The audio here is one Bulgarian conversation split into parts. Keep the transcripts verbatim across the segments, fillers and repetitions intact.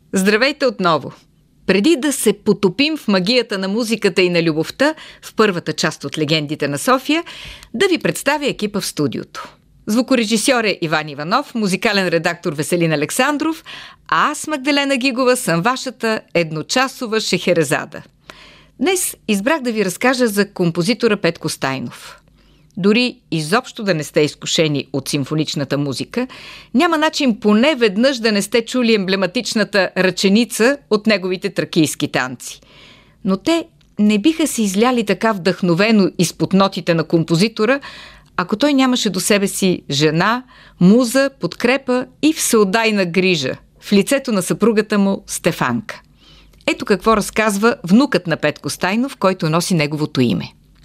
Здравейте отново! Преди да се потопим в магията на музиката и на любовта в първата част от Легендите на София, да ви представя екипа в студиото. Звукорежисьор е Иван Иванов, музикален редактор Веселин Александров, а аз, Магдалена Гигова, съм вашата едночасова шехерезада. Днес избрах да ви разкажа за композитора Петко Стайнов. Дори изобщо да не сте изкушени от симфоничната музика, няма начин поне веднъж да не сте чули емблематичната ръченица от неговите тракийски танци. Но те не биха се изляли така вдъхновено изпод нотите на композитора, ако той нямаше до себе си жена, муза, подкрепа и всеотдайна грижа в лицето на съпругата му Стефанка. Ето какво разказва внукът на Петко Стайнов, който носи неговото име.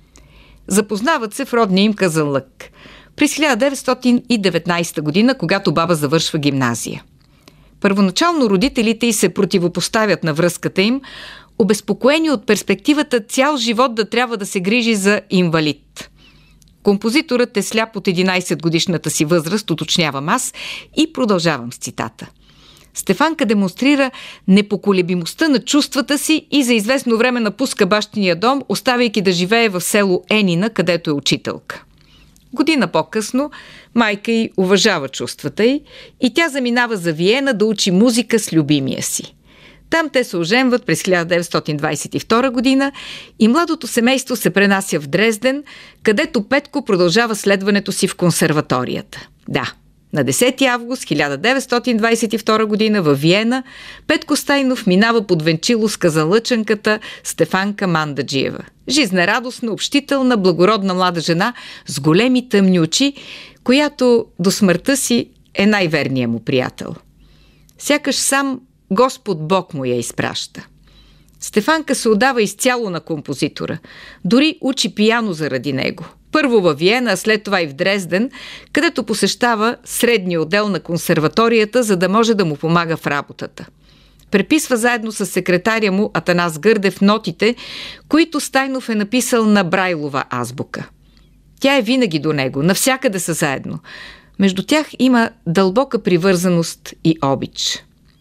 Запознават се в родния им Казанлък през хиляда деветстотин и деветнадесета година, когато баба завършва гимназия. Първоначално родителите й се противопоставят на връзката им, обезпокоени от перспективата цял живот да трябва да се грижи за инвалид. Композиторът е сляп от единадесетгодишната си възраст, уточнявам аз, и продължавам с цитата. Стефанка демонстрира непоколебимостта на чувствата си и за известно време напуска бащиния дом, оставяйки да живее в село Енина, където е учителка. Година по-късно майка й уважава чувствата й и тя заминава за Виена да учи музика с любимия си. Там те се оженват през хиляда деветстотин двадесет и втора година и младото семейство се пренася в Дрезден, където Петко продължава следването си в консерваторията. Да, на десети август хиляда деветстотин двадесет и втора година във Виена Петко Стайнов минава под венчило с казанлъчанката Стефанка Мандаджиева. Жизнерадостна, общителна, благородна млада жена с големи тъмни очи, която до смъртта си е най-верният му приятел. Сякаш сам Господ Бог му я изпраща. Стефанка се отдава изцяло на композитора. Дори учи пиано заради него. Първо във Виена, а след това и в Дрезден, където посещава средния отдел на консерваторията, за да може да му помага в работата. Преписва заедно с секретаря му Атанас Гърдев нотите, които Стайнов е написал на Брайлова азбука. Тя е винаги до него, навсякъде са заедно. Между тях има дълбока привързаност и обич.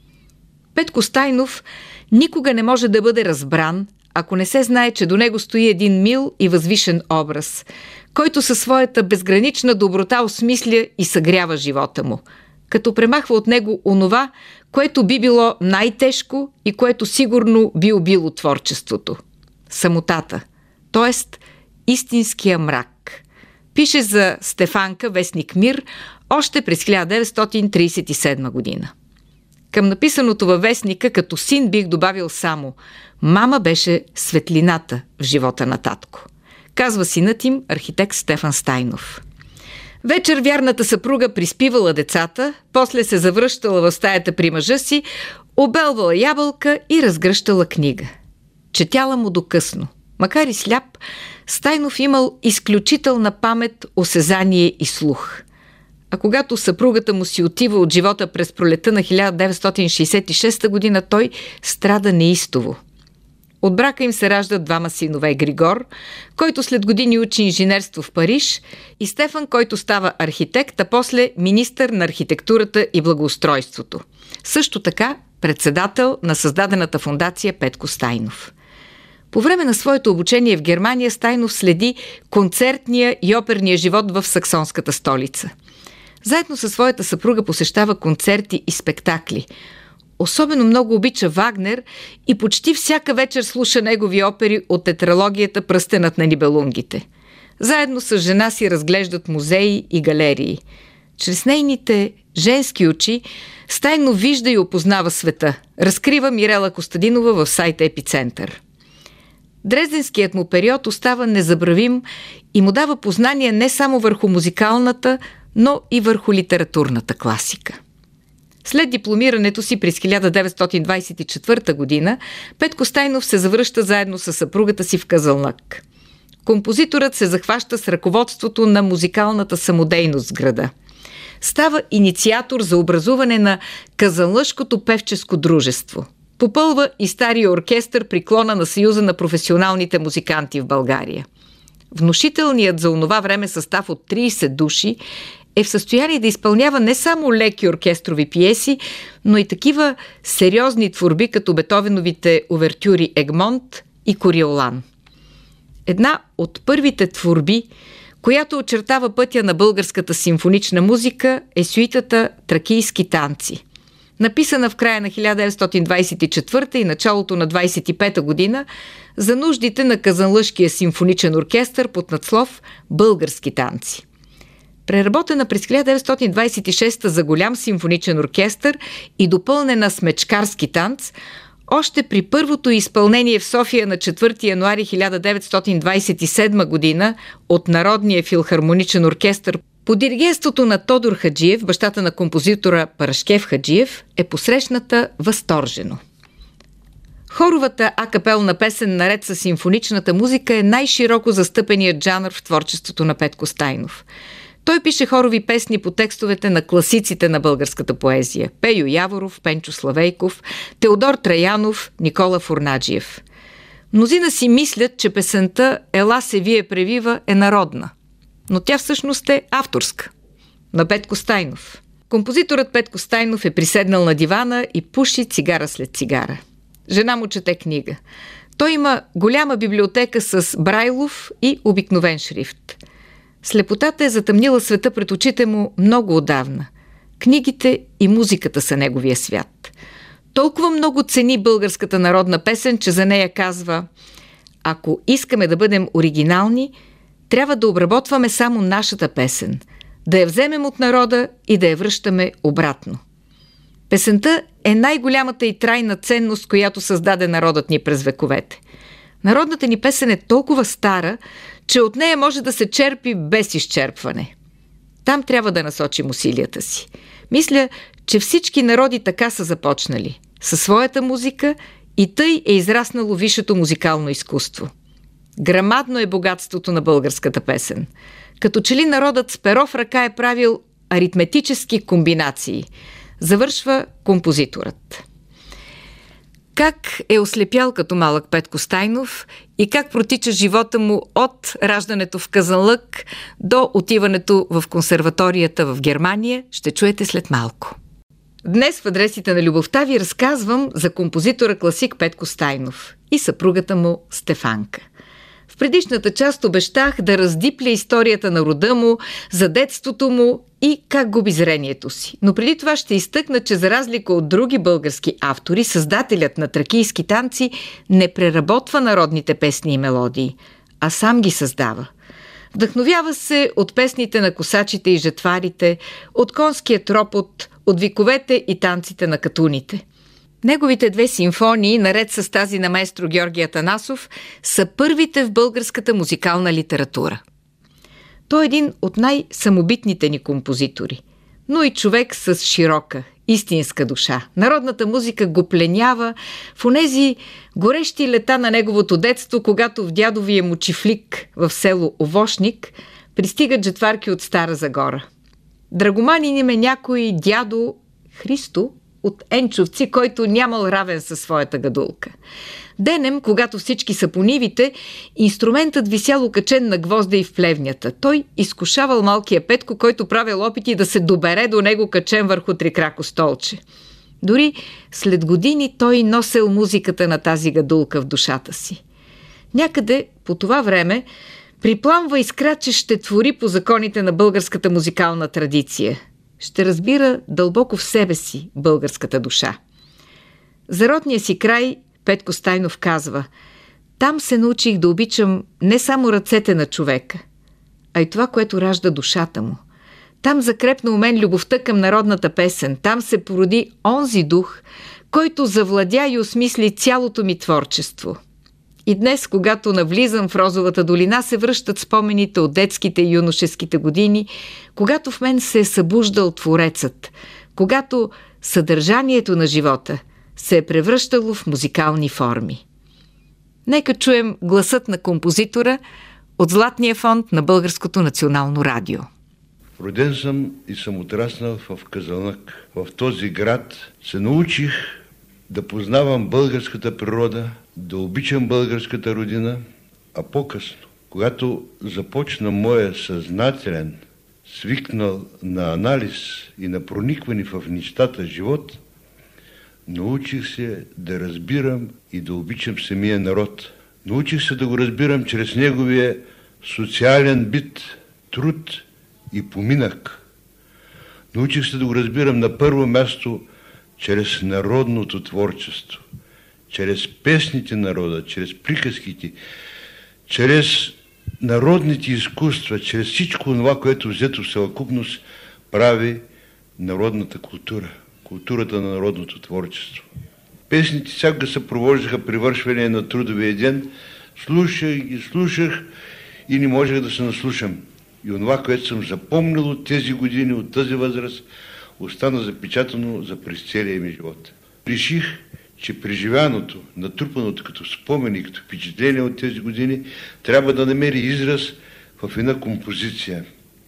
Петко Стайнов никога не може да бъде разбран, ако не се знае, че до него стои един мил и възвишен образ, който със своята безгранична доброта осмисля и съгрява живота му, като премахва от него онова, което би било най-тежко и което сигурно би убило творчеството – самотата, т.е. истинския мрак. Пише за Стефанка вестник Мир още през хиляда деветстотин тридесет и седма година. Към написаното във вестника като син бих добавил само: мама беше светлината в живота на татко. Казва синът им, архитект Стефан Стайнов. Вечер вярната съпруга приспивала децата, после се завръщала в стаята при мъжа си, обелвала ябълка и разгръщала книга. Четяла му докъсно. Макар и сляп, Стайнов имал изключителна памет, осезание и слух. А когато съпругата му си отива от живота през пролета на хиляда деветстотин шейсет и шеста година, той страда неистово. От брака им се раждат двама синове: Григор, който след години учи инженерство в Париж, и Стефан, който става архитект, а после министър на архитектурата и благоустройството. Също така председател на създадената фондация Петко Стайнов. По време на своето обучение в Германия Стайнов следи концертния и оперния живот в саксонската столица. Заедно със своята съпруга посещава концерти и спектакли. Особено много обича Вагнер и почти всяка вечер слуша негови опери от тетралогията "Пръстенът на Нибелунгите". Заедно с жена си разглеждат музеи и галерии. Чрез нейните женски очи Стайнов вижда и опознава света, разкрива Мирела Костадинова в сайта Епицентър. Дрезденският му период остава незабравим и му дава познания не само върху музикалната, но и върху литературната класика. След дипломирането си през хиляда деветстотин двадесет и четвърта година Петко Стайнов се завръща заедно с съпругата си в Казанлък. Композиторът се захваща с ръководството на музикалната самодейност в града. Става инициатор за образуване на Казанлъшкото певческо дружество. Попълва и стария оркестър при клона на Съюза на професионалните музиканти в България. Внушителният за онова време състав от тридесет души е в състояние да изпълнява не само леки оркестрови пиеси, но и такива сериозни творби, като Бетовеновите увертюри Егмонт и Кориолан. Една от първите творби, която очертава пътя на българската симфонична музика, е сюитата «Тракийски танци», написана в края на хиляда деветстотин двадесет и четвърта и началото на двадесет и пета година за нуждите на Казанлъшкия симфоничен оркестър под надслов «Български танци». Преработена през хиляда деветстотин двадесет и шеста за голям симфоничен оркестър и допълнена с мечкарски танц, още при първото изпълнение в София на четвърти януари хиляда деветстотин двадесет и седма година от Народния филхармоничен оркестър по диригентството на Тодор Хаджиев, бащата на композитора Парашкев Хаджиев, е посрещната възторжено. Хоровата акапелна песен наред с симфоничната музика е най-широко застъпеният жанр в творчеството на Петко Стайнов. Той пише хорови песни по текстовете на класиците на българската поезия – Пейо Яворов, Пенчо Славейков, Теодор Траянов, Никола Фурнаджиев. Мнозина си мислят, че песента «Ела се вие превива» е народна, но тя всъщност е авторска – на Петко Стайнов. Композиторът Петко Стайнов е приседнал на дивана и пуши цигара след цигара. Жена му чете книга. Той има голяма библиотека с брайлов и обикновен шрифт. Слепотата е затъмнила света пред очите му много отдавна. Книгите и музиката са неговия свят. Толкова много цени българската народна песен, че за нея казва: ако искаме да бъдем оригинални, трябва да обработваме само нашата песен, да я вземем от народа и да я връщаме обратно. Песента е най-голямата и трайна ценност, която създаде народът ни през вековете. Народната ни песен е толкова стара, че от нея може да се черпи без изчерпване. Там трябва да насочим усилията си. Мисля, че всички народи така са започнали, със своята музика, и тъй е израснало висшето музикално изкуство. Грамадно е богатството на българската песен. Като че ли народът с перо в ръка е правил аритметически комбинации, завършва композиторът. Как е ослепял като малък Петко Стайнов и как протича живота му от раждането в Казанлък до отиването в консерваторията в Германия, ще чуете след малко. Днес в адресите на любовта ви разказвам за композитора класик Петко Стайнов и съпругата му Стефанка. В предишната част обещах да раздипля историята на рода му, за детството му и как губи зрението си. Но преди това ще изтъкна, че за разлика от други български автори, създателят на Тракийски танци не преработва народните песни и мелодии, а сам ги създава. Вдъхновява се от песните на косачите и жетварите, от конския тропот, от виковете и танците на катуните. Неговите две симфонии, наред с тази на маестро Георги Атанасов, са първите в българската музикална литература. Той е един от най-самобитните ни композитори, но и човек с широка, истинска душа. Народната музика го пленява в онези горещи лета на неговото детство, когато в дядовия му чифлик в село Овошник пристигат жетварки от Стара Загора. Драгоманин им е някой дядо Христо от Енчовци, който нямал равен със своята гадулка. Денем, когато всички са по нивите, инструментът висял окачен на гвозда и в плевнята. Той изкушавал малкия Петко, който правил опити да се добере до него качен върху трикрако столче. Дори след години той носел музиката на тази гадулка в душата си. Някъде по това време припламва искра, че ще твори по законите на българската музикална традиция. Ще разбира дълбоко в себе си българската душа. За родния си край Петко Стайнов казва: там се научих да обичам не само ръцете на човека, а и това, което ражда душата му. Там закрепна у мен любовта към народната песен. Там се породи онзи дух, който завладя и осмисли цялото ми творчество. И днес, когато навлизам в Розовата долина, се връщат спомените от детските и юношеските години, когато в мен се е събуждал Творецът, когато съдържанието на живота се е превръщало в музикални форми. Нека чуем гласът на композитора от Златния фонд на Българското национално радио. Роден съм и съм отраснал в Казанлък. В този град се научих да познавам българската природа, да обичам българската родина, а по-късно, когато започна моя съзнателен свикнал на анализ и на проникване в нещата живот, научих се да разбирам и да обичам самия народ. Научих се да го разбирам чрез неговия социален бит, труд и поминък. Научих се да го разбирам на първо място чрез народното творчество, чрез песните народа, чрез приказките, чрез народните изкуства, чрез всичко това, което взето в съвкупност прави народната култура, културата на народното творчество. Песните всяка се провождаха при вършване на трудовия ден, слушах и слушах и не можех да се наслушам. И онова, което съм запомнил от тези години, от тази възраст, остана запечатано за през целия ми живот. Реших, че преживяното, натрупаното като спомени, като впечатление от тези години, трябва да намери израз в една композиция.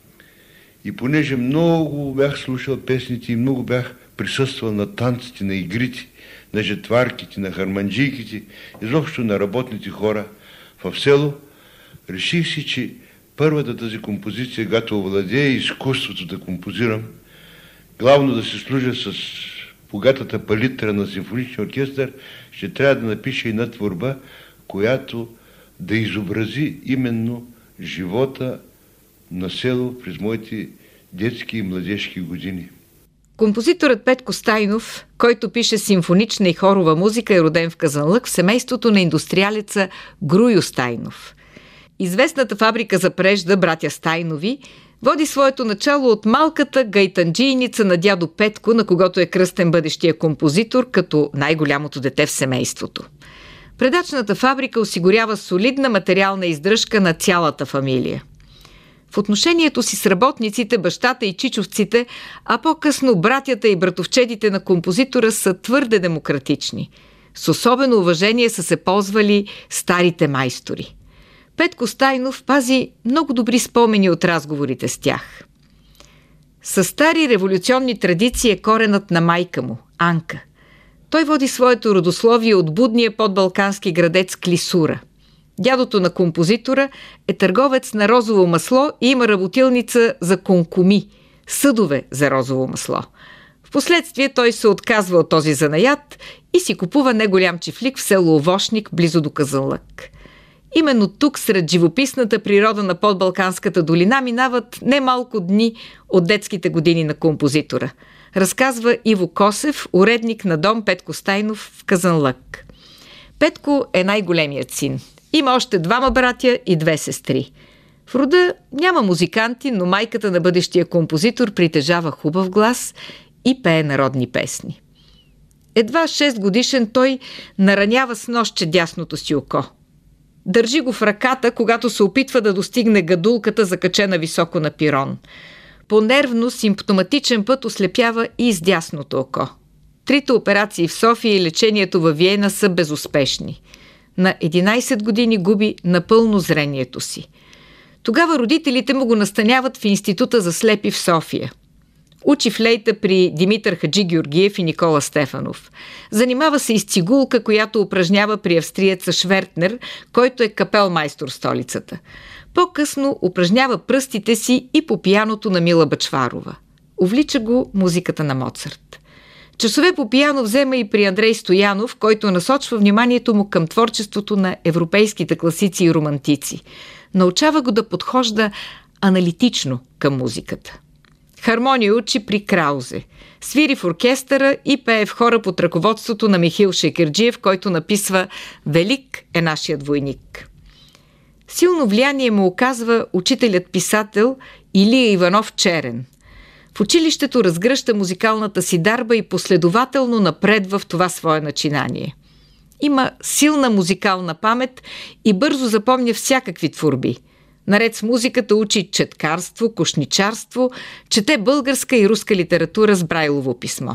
И понеже много бях слушал песните и много бях присъствал на танците, на игрите, на жетварките, на харманджийките, изобщо на работните хора в село, реших си, че първата тази композиция, когато овладея изкуството да композирам, главно да се служа с богатата палитра на симфоничния оркестър, ще трябва да напиша една творба, която да изобрази именно живота на село през моите детски и младежки години. Композиторът Петко Стайнов, който пише симфонична и хорова музика, е роден в Казанлък в семейството на индустриалеца Груйо Стайнов. Известната фабрика за прежда братя Стайнови води своето начало от малката гайтанджийница на дядо Петко, на когото е кръстен бъдещия композитор, като най-голямото дете в семейството. Предачната фабрика осигурява солидна материална издръжка на цялата фамилия. В отношението си с работниците, бащата и чичовците, а по-късно братята и братовчедите на композитора са твърде демократични. С особено уважение са се ползвали старите майстори. Петко Стайнов пази много добри спомени от разговорите с тях. Със стари революционни традиции е коренът на майка му, Анка. Той води своето родословие от будния подбалкански градец Клисура. Дядото на композитора е търговец на розово масло и има работилница за конкуми, съдове за розово масло. Впоследствие той се отказва от този занаят и си купува неголям чифлик в село Овошник, близо до Казанлък. Именно тук, сред живописната природа на подбалканската долина, минават немалко дни от детските години на композитора. Разказва Иво Косев, уредник на дом Петко Стайнов в Казанлък. Петко е най-големият син. Има още двама братя и две сестри. В рода няма музиканти, но майката на бъдещия композитор притежава хубав глас и пее народни песни. Едва шест годишен той наранява с ножче дясното си око. Държи го в ръката, когато се опитва да достигне гадулката, закачена високо на пирон. По нервно, симптоматичен път ослепява и с дясното око. Трите операции в София и лечението във Виена са безуспешни. На единайсет години губи напълно зрението си. Тогава родителите му го настаняват в Института за слепи в София. Учи флейта при Димитър Хаджи Георгиев и Никола Стефанов. Занимава се и с цигулка, която упражнява при австриеца Швертнер, който е капелмайстор в столицата. По-късно упражнява пръстите си и по пияното на Мила Бъчварова. Увлича го музиката на Моцарт. Часове по пияно взема и при Андрей Стоянов, който насочва вниманието му към творчеството на европейските класици и романтици. Научава го да подхожда аналитично към музиката. Хармония учи при Краузе. Свири в оркестъра и пее в хора под ръководството на Михаил Шекерджиев, който написва «Велик е нашият войник». Силно влияние му оказва учителят-писател Илия Иванов Черен. В училището разгръща музикалната си дарба и последователно напредва в това свое начинание. Има силна музикална памет и бързо запомня всякакви творби. Наред с музиката учи четкарство, кошничарство, чете българска и руска литература с Брайлово писмо.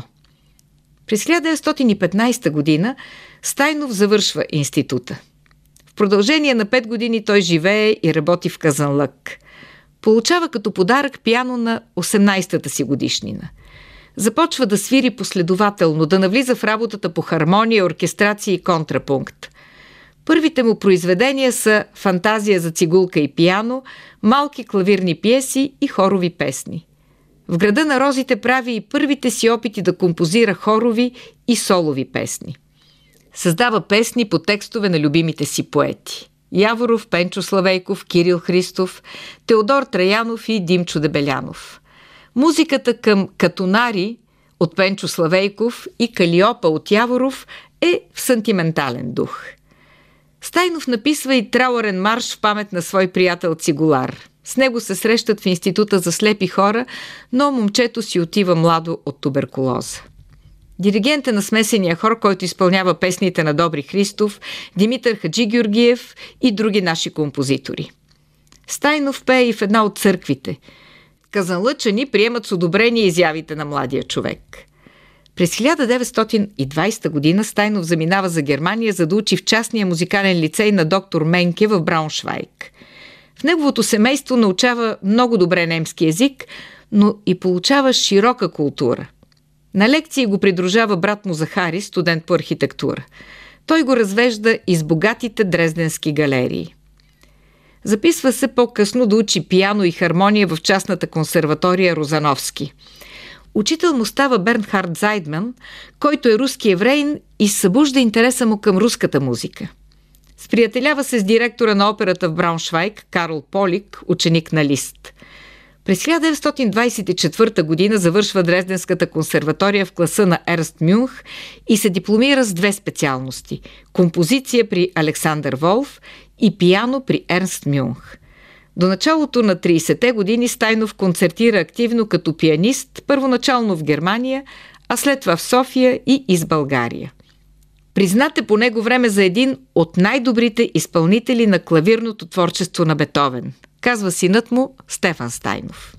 През хиляда деветстотин и петнайсета година Стайнов завършва института. В продължение на пет години той живее и работи в Казанлък. Получава като подарък пиано на осемнайсетата си годишнина. Започва да свири последователно, да навлиза в работата по хармония, оркестрация и контрапункт. Първите му произведения са «Фантазия за цигулка и пиано», малки клавирни пиеси и хорови песни. В Града на розите прави и първите си опити да композира хорови и солови песни. Създава песни по текстове на любимите си поети – Яворов, Пенчо Славейков, Кирил Христов, Теодор Траянов и Димчо Дебелянов. Музиката към «Катунари» от Пенчо Славейков и «Калиопа» от Яворов е в сантиментален дух. Стайнов написва и траурен марш в памет на свой приятел Цигулар. С него се срещат в Института за слепи хора, но момчето си отива младо от туберкулоза. Диригент е на смесения хор, който изпълнява песните на Добри Христов, Димитър Хаджигеоргиев и други наши композитори. Стайнов пее и в една от църквите. Казанлъчани приемат с одобрение изявите на младия човек. През хиляда деветстотин и двадесета година Стайнов заминава за Германия, за да учи в частния музикален лицей на доктор Менке в Брауншвайг. В неговото семейство научава много добре немски език, но и получава широка култура. На лекции го придружава брат му Захари, студент по архитектура. Той го развежда из богатите дрезденски галерии. Записва се по-късно да учи пиано и хармония в частната консерватория Розановски. Учител му става Бернхард Зайдман, който е руски евреин и събужда интереса му към руската музика. Сприятелява се с директора на операта в Брауншвайг, Карл Полик, ученик на Лист. През хиляда деветстотин двадесет и четвърта година завършва Дрезденската консерватория в класа на Ернст Мюнх и се дипломира с две специалности – композиция при Александър Волф и пиано при Ернст Мюнх. До началото на тридесетте години Стайнов концертира активно като пианист, първоначално в Германия, а след това в София и из България. Признат е по него време за един от най-добрите изпълнители на клавирното творчество на Бетовен, казва синът му Стефан Стайнов.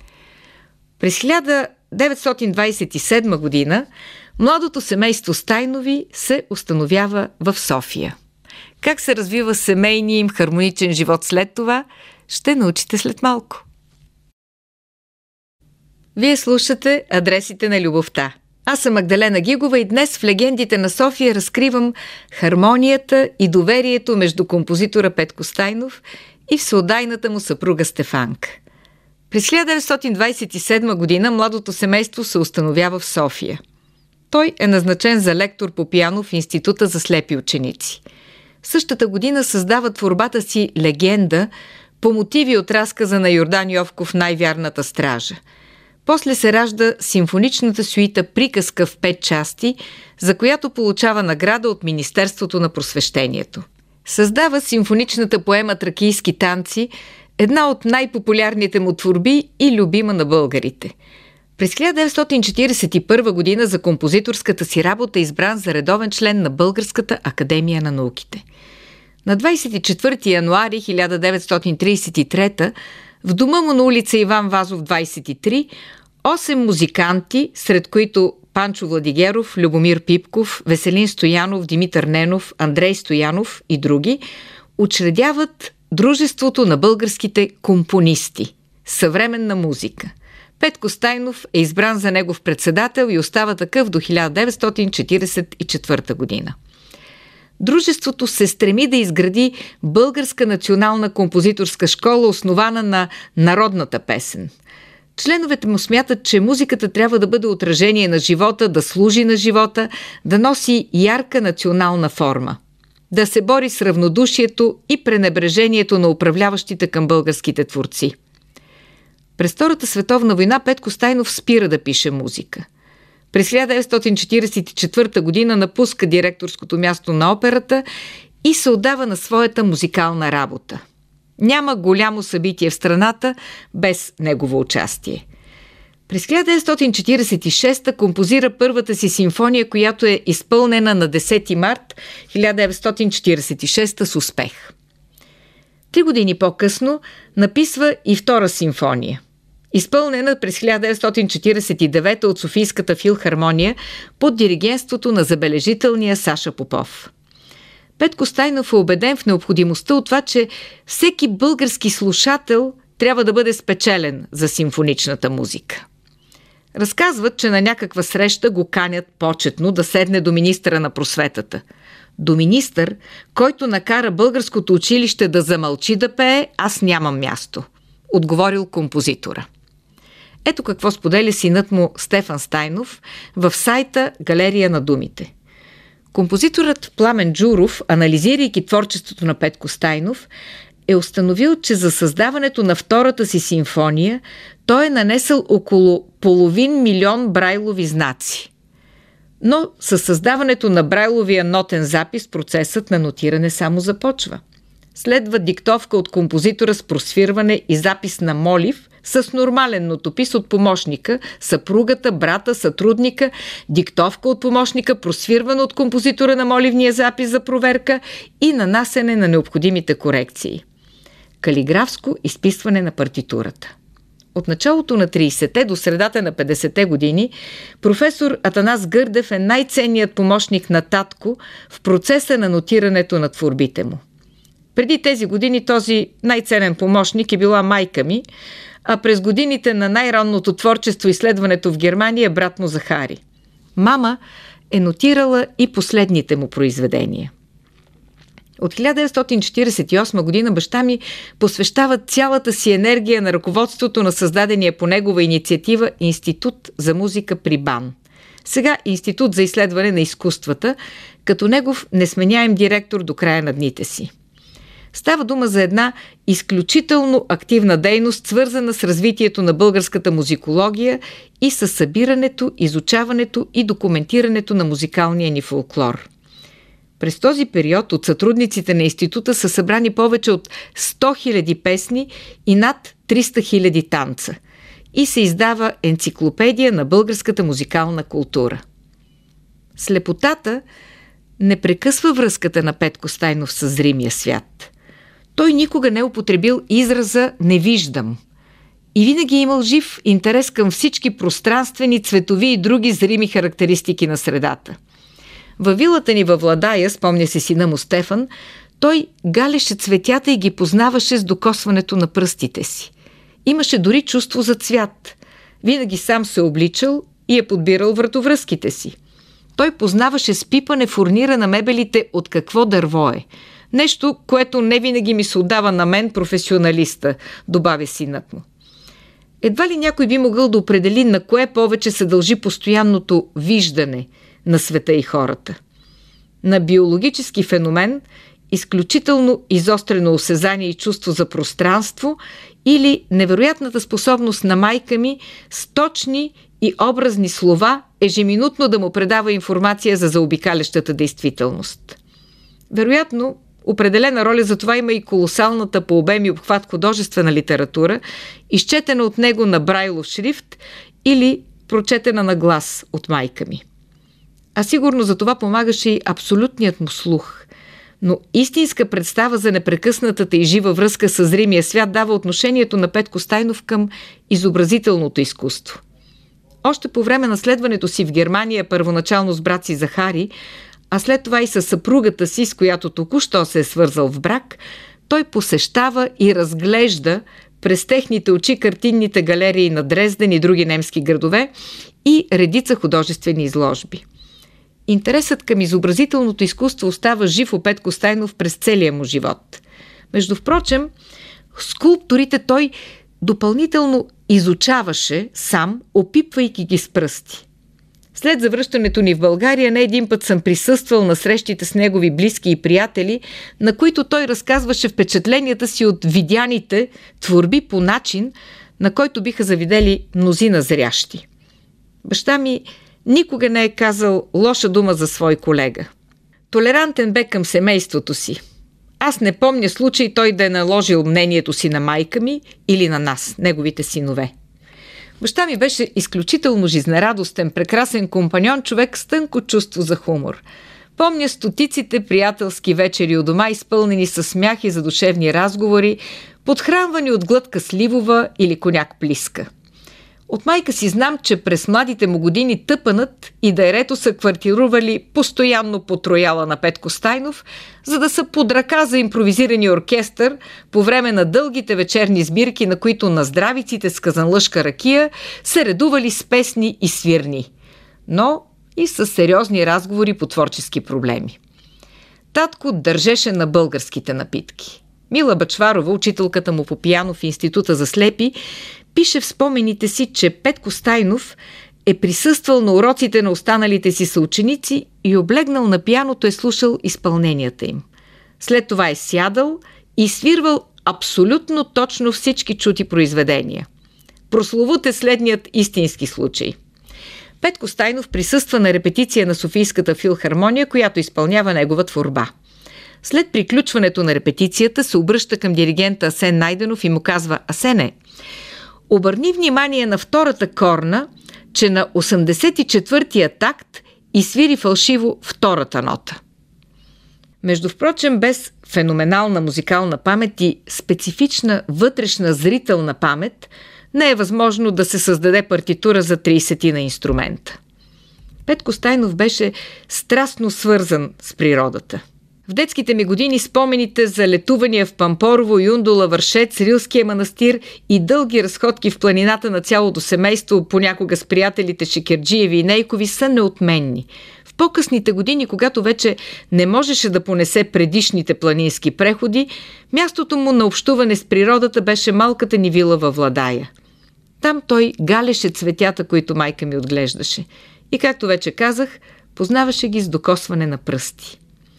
През хиляда деветстотин двадесет и седма година младото семейство Стайнови се установява в София. Как се развива семейния им хармоничен живот след това, ще научите след малко. Вие слушате Адресите на любовта. Аз съм Магдалена Гигова и днес в Легендите на София разкривам хармонията и доверието между композитора Петко Стайнов и всеотдайната му съпруга Стефанка. През хиляда деветстотин двадесет и седма година младото семейство се установява в София. Той е назначен за лектор по пиано в Института за слепи ученици. В същата година създава творбата си «Легенда» по мотиви от разказа на Йордан Йовков «Най-вярната стража». После се ражда симфоничната сюита «Приказка» в пет части, за която получава награда от Министерството на просвещението. Създава симфоничната поема «Тракийски танци», една от най-популярните му творби и любима на българите. През хиляда деветстотин четиридесет и първа година за композиторската си работа е избран за редовен член на Българската академия на науките. На двадесет и четвърти януари хиляда деветстотин тридесет и трета в дома му на улица Иван Вазов двадесет и три осем музиканти, сред които Панчо Владигеров, Любомир Пипков, Веселин Стоянов, Димитър Ненов, Андрей Стоянов и други, учредяват Дружеството на българските компонисти – съвременна музика. Петко Стайнов е избран за негов председател и остава такъв до хиляда деветстотин четиридесет и четвърта година. Дружеството се стреми да изгради българска национална композиторска школа, основана на народната песен. Членовете му смятат, че музиката трябва да бъде отражение на живота, да служи на живота, да носи ярка национална форма, да се бори с равнодушието и пренебрежението на управляващите към българските творци. През Втората световна война Петко Стайнов спира да пише музика. През хиляда деветстотин четиридесет и четвърта година напуска директорското място на операта и се отдава на своята музикална работа. Няма голямо събитие в страната без негово участие. През хиляда деветстотин четиридесет и шеста композира първата си симфония, която е изпълнена на десети март хиляда деветстотин четиридесет и шеста с успех. Три години по-късно написва и втора симфония, изпълнена през хиляда деветстотин четиридесет и девета от Софийската филхармония под диригентството на забележителния Саша Попов. Петко Стайнов е убеден в необходимостта от това, че всеки български слушател трябва да бъде спечелен за симфоничната музика. Разказват, че на някаква среща го канят почетно да седне до министъра на просветата. До министър, който накара българското училище да замълчи да пее, аз нямам място, отговорил композитора. Ето какво споделя синът му Стефан Стайнов в сайта Галерия на думите. Композиторът Пламен Джуров, анализирайки творчеството на Петко Стайнов, е установил, че за създаването на втората си симфония той е нанесъл около половин милион брайлови знаци. Но със създаването на брайловия нотен запис процесът на нотиране само започва. Следва диктовка от композитора с просвирване и запис на молив с нормален нотопис от помощника, съпругата, брата, сътрудника, диктовка от помощника, просвирване от композитора на моливния запис за проверка и нанасене на необходимите корекции. Калиграфско изписване на партитурата. От началото на тридесетте до средата на петдесетте години професор Атанас Гърдев е най-ценният помощник на татко в процеса на нотирането на творбите му. Преди тези години този най-ценен помощник е била майка ми, а през годините на най-ранното творчество и изследването в Германия брат му Захари. Мама е нотирала и последните му произведения. От хиляда деветстотин четиридесет и осма година баща ми посвещава цялата си енергия на ръководството на създадения по негова инициатива Институт за музика при БАН. Сега Институт за изследване на изкуствата, като негов несменяем директор до края на дните си. Става дума за една изключително активна дейност, свързана с развитието на българската музикология и с събирането, изучаването и документирането на музикалния ни фолклор. През този период от сътрудниците на института са събрани повече от сто хиляди песни и над триста хиляди танца и се издава енциклопедия на българската музикална култура. Слепотата не прекъсва връзката на Петко Стайнов с зримия свят. Той никога не е употребил израза «не виждам» и винаги е имал жив интерес към всички пространствени, цветови и други зрими характеристики на средата. Във вилата ни във Владая, спомня се сина му Стефан, той галеше цветята и ги познаваше с докосването на пръстите си. Имаше дори чувство за цвят. Винаги сам се обличал и е подбирал вратовръзките си. Той познаваше с пипане фурнира на мебелите от какво дърво е. Нещо, което не винаги ми се отдава на мен, професионалиста, добавя синът му. Едва ли някой би могъл да определи на кое повече се дължи постоянното виждане на света и хората. На биологически феномен, изключително изострено осезание и чувство за пространство или невероятната способност на майка ми с точни и образни слова ежеминутно да му предава информация за заобикалящата действителност. Вероятно, определена роля за това има и колосалната по обем и обхват художествена литература, изчетена от него на брайлов шрифт или прочетена на глас от майка ми. А сигурно за това помагаше и абсолютният му слух. Но истинска представа за непрекъснатата и жива връзка с зримия свят дава отношението на Петко Стайнов към изобразителното изкуство. Още по време на следването си в Германия, първоначално с брат си Захари, а след това и със съпругата си, с която току-що се е свързал в брак, той посещава и разглежда през техните очи картинните галерии на Дрезден и други немски градове и редица художествени изложби. Интересът към изобразителното изкуство остава жив у Петко Стайнов през целия му живот. Между впрочем, скулпторите той допълнително изучаваше сам, опипвайки ги с пръсти. След завръщането ни в България не един път съм присъствал на срещите с негови близки и приятели, на които той разказваше впечатленията си от видяните творби по начин, на който биха завидели мнозина зрящи. Баща ми никога не е казал лоша дума за свой колега. Толерантен бе към семейството си. Аз не помня случай той да е наложил мнението си на майка ми или на нас, неговите синове. Баща ми беше изключително жизнерадостен, прекрасен компаньон, човек с тънко чувство за хумор. Помня стотиците приятелски вечери у дома, изпълнени със смях и задушевни разговори, подхранвани от глътка сливова или коняк плиска. От майка си знам, че през младите му години тъпанът и Дайрето са квартирували постоянно под рояла на Петко Стайнов, за да са под ръка за импровизирани оркестър по време на дългите вечерни сбирки, на които на здравиците с казанлъшка ракия се редували с песни и свирни, но и с сериозни разговори по творчески проблеми. Татко държеше на българските напитки. Мила Бъчварова, учителката му по пиано в Института за слепи, пише в спомените си, че Петко Стайнов е присъствал на уроците на останалите си съученици и облегнал на пианото е слушал изпълненията им. След това е сядал и свирвал абсолютно точно всички чути произведения. Прословут е следният истински случай. Петко Стайнов присъства на репетиция на Софийската филхармония, която изпълнява негова творба. След приключването на репетицията се обръща към диригента Асен Найденов и му казва: „Асене, обърни внимание на втората корна, че на осемдесет и четвъртия такт изсвири фалшиво втората нота“. Между впрочем, без феноменална музикална памет и специфична вътрешна зрителна памет не е възможно да се създаде партитура за трийсетина инструмента. Петко Стайнов беше страстно свързан с природата. В детските ми години спомените за летувания в Пампорово, Юндола, Вършец, Рилския манастир и дълги разходки в планината на цялото семейство, понякога с приятелите Шекерджиеви и Нейкови, са неотменни. В по-късните години, когато вече не можеше да понесе предишните планински преходи, мястото му на общуване с природата беше малката ни вила във Владая. Там той галеше цветята, които майка ми отглеждаше. И както вече казах, познаваше ги с докосване на пръсти.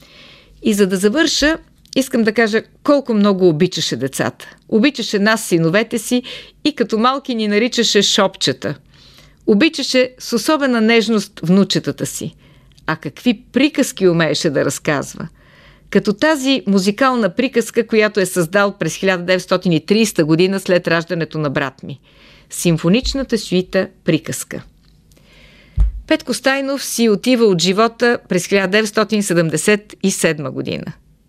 И за да завърша, искам да кажа колко много обичаше децата. Обичаше нас, синовете си, и като малки ни наричаше шопчета. Обичаше с особена нежност внучетата си. А какви приказки умееше да разказва! Като тази музикална приказка, която е създал през хиляда деветстотин и трийсета година след раждането на брат ми. Симфоничната сюита „Приказка“. Петко Стайнов си отива от живота през хиляда деветстотин седемдесет и седма година.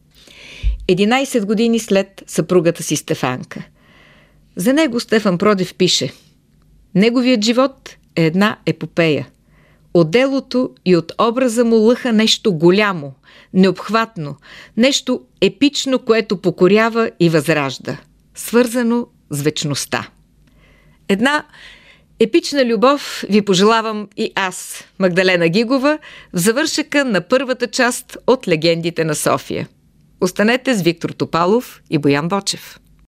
единайсет години след съпругата си Стефанка. За него Стефан Продев пише: „Неговият живот е една епопея. От делото и от образа му лъха нещо голямо, необхватно, нещо епично, което покорява и възражда, свързано с вечността“. Една епична любов ви пожелавам и аз, Магдалена Гигова, в завършека на първата част от Легендите на София. Останете с Виктор Топалов и Боян Бочев.